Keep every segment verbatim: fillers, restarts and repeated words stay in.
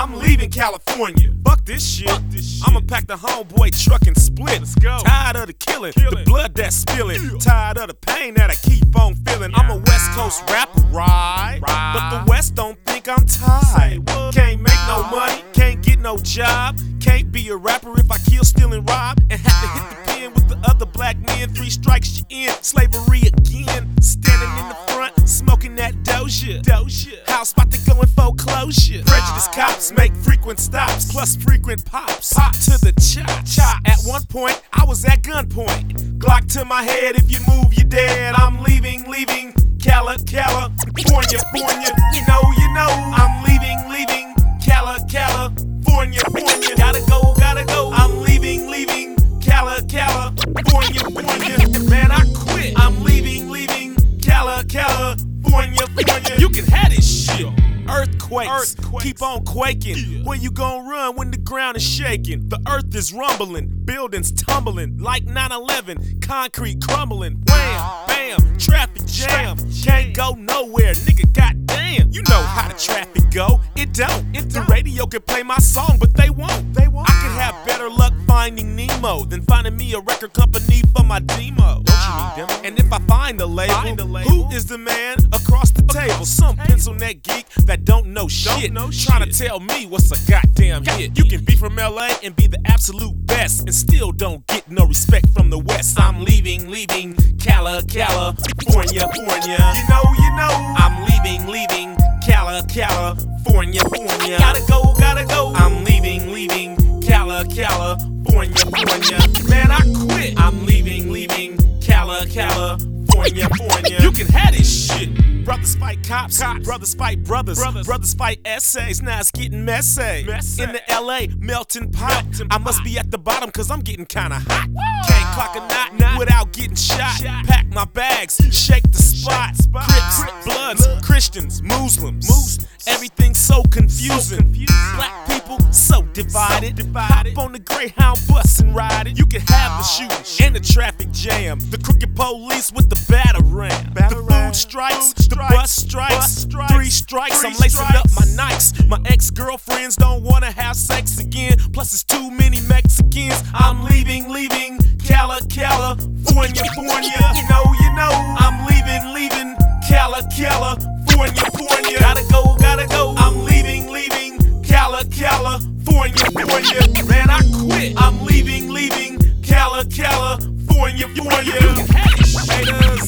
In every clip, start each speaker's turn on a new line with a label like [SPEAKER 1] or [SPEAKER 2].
[SPEAKER 1] I'm leaving California. Fuck this shit.
[SPEAKER 2] Fuck this shit.
[SPEAKER 1] I'ma pack the homeboy truck and split.
[SPEAKER 2] Let's go.
[SPEAKER 1] Tired of the killing,
[SPEAKER 2] Kill
[SPEAKER 1] the
[SPEAKER 2] it.
[SPEAKER 1] blood that's spilling.
[SPEAKER 2] Yeah.
[SPEAKER 1] Tired of the pain that I keep on feeling.
[SPEAKER 2] Yeah.
[SPEAKER 1] I'm a West Coast rapper, right?
[SPEAKER 2] Right.
[SPEAKER 1] But the West don't think I'm tired.
[SPEAKER 2] Say what?
[SPEAKER 1] Can't make no money, can't get no job. Can't be a rapper if I kill, steal, and rob. And have to hit the pen with the other black men. Three strikes, you in slavery again. Standing in the front, smoking that Doja. Doja. House about to go in foreclosure. Prejudice cops make frequent stops, plus frequent pops. Pop to the chop. Chop. At one point, I was at gunpoint. Glock to my head, if you move, you're dead. I'm leaving, leaving. Cali, California, Fornia. You know, you know. I'm leaving, leaving. Cali, California, Fornia. Gotta go, gotta go. I'm leaving, leaving. Cali, California, Fornia. Man, I quit. I'm leaving, leaving. Cali, California, Fornia. You can have this shit. Earthquakes,
[SPEAKER 2] Earthquakes.
[SPEAKER 1] keep on quaking.
[SPEAKER 2] Yeah.
[SPEAKER 1] Where you gon' run when the ground is shaking? The earth is rumbling, buildings tumbling like nine eleven, concrete crumbling. Wham, bam, traffic jam. Can't go nowhere, nigga, goddamn. You know how the traffic go, it don't. If the radio can play my song, but they won't. They won't. I could have better luck finding Nemo than finding me a record company for my demo. Don't you need them? And if I find a label,
[SPEAKER 2] Find a label.
[SPEAKER 1] who is the man across the table? Some pencil neck geek that don't know shit,
[SPEAKER 2] know
[SPEAKER 1] trying to
[SPEAKER 2] shit.
[SPEAKER 1] tell me what's a goddamn hit. You can be from L A and be the absolute best and still don't get no respect from the West. I'm leaving, leaving Cali, California, Fornia. You know, you know. I'm leaving, leaving Cali, California, Fornia. Gotta go, gotta go. I'm leaving, leaving Cali, California, Fornia. Man, I quit. I'm leaving, leaving Cali, California, Fornia. You can have this shit. Brothers fight cops, cops. Brothers fight brothers. brothers, brothers fight essays. Now it's getting messy.
[SPEAKER 2] Messy.
[SPEAKER 1] In the L A melting pot.
[SPEAKER 2] Melting
[SPEAKER 1] I must
[SPEAKER 2] pot.
[SPEAKER 1] be at the bottom cause I'm getting kinda hot. Can't clock a knot, knot without getting shot.
[SPEAKER 2] Shot.
[SPEAKER 1] Pack my bags, shake the spot.
[SPEAKER 2] spot.
[SPEAKER 1] Crips,
[SPEAKER 2] Crips,
[SPEAKER 1] Bloods,
[SPEAKER 2] Blood.
[SPEAKER 1] Christians, Muslims.
[SPEAKER 2] Muslims.
[SPEAKER 1] Everything's so confusing.
[SPEAKER 2] So confusing.
[SPEAKER 1] Black people so divided.
[SPEAKER 2] So divided.
[SPEAKER 1] Hop on the Greyhound bus and ride it. You can have the shooting and the traffic jam. The crooked police with the batarang. The food strikes,
[SPEAKER 2] Food
[SPEAKER 1] the
[SPEAKER 2] strikes,
[SPEAKER 1] bus strikes.
[SPEAKER 2] bus strikes,
[SPEAKER 1] Three strikes,
[SPEAKER 2] three
[SPEAKER 1] I'm lacing
[SPEAKER 2] strikes.
[SPEAKER 1] up my Nikes. My ex-girlfriends don't wanna have sex again. Plus it's too many Mexicans. I'm leaving, leaving Cali, California, Fornia. You know, you know. I'm leaving, leaving Cali, California, Fornia. Gotta go, gotta go. I'm leaving, leaving Cali, California, Fornia. Man, I quit. I'm leaving, leaving Cali, California, Fornia. You can have it, haters.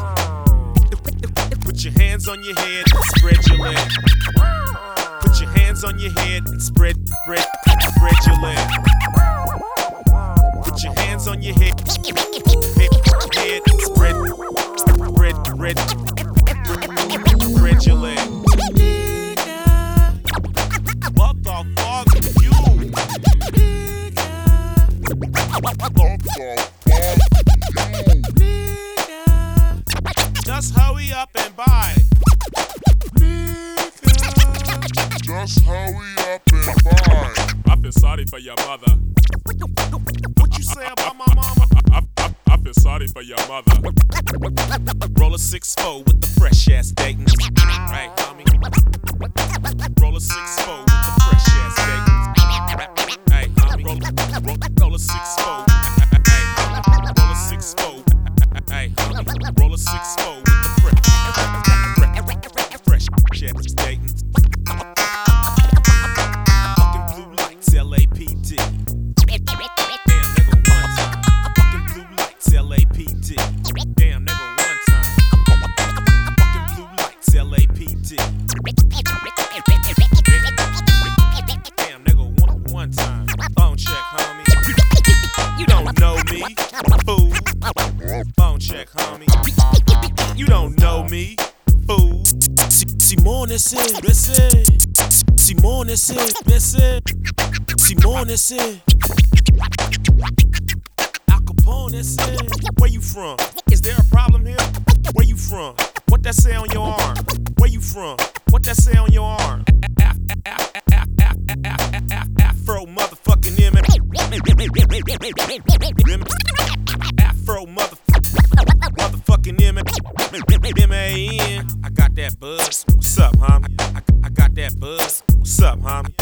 [SPEAKER 1] Put your hands on your head and spread your leg. Put your hands on your head and spread, spread, spread your leg. Put your hands on your head, head, head and spread, spread, spread, spread your leg. Motherfucker, you. Just hurry up and buy.
[SPEAKER 3] Just hurry up and buy.
[SPEAKER 2] I feel sorry for your mother.
[SPEAKER 1] What you say about my mama?
[SPEAKER 2] I, I, I feel sorry for your mother.
[SPEAKER 1] Roll a six four with the fresh ass Dayton. Right, homie. Roll a six four with the fresh ass Dayton. Hey, homie. Roll, roll, roll a six four. Hey, homie. Roll a six four. Hey, homie. Roll a six four with the fresh, fresh, fresh ass Dayton. Fucking blue lights, L A P D. Damn, nigga, one time. Fucking blue lights, L A P D. Damn, nigga, one time. Fucking blue lights, L A P D. Damn, nigga, one, one time. Phone check, homie. You don't know me, fool. Phone check, homie. You don't know me, fool. Simone, c'est, c'est. Simone, c'est, c'est. Simone, c'est. Al Capone, c'est. Where you from? Is there a problem here? Where you from? What that say on your arm? Where you from? What that say on your arm? Afro motherfucking M. Afro motherfucking motherfucking M. M A N. I got that buzz. What's up, homie? I, I, I got that buzz. What's up, homie?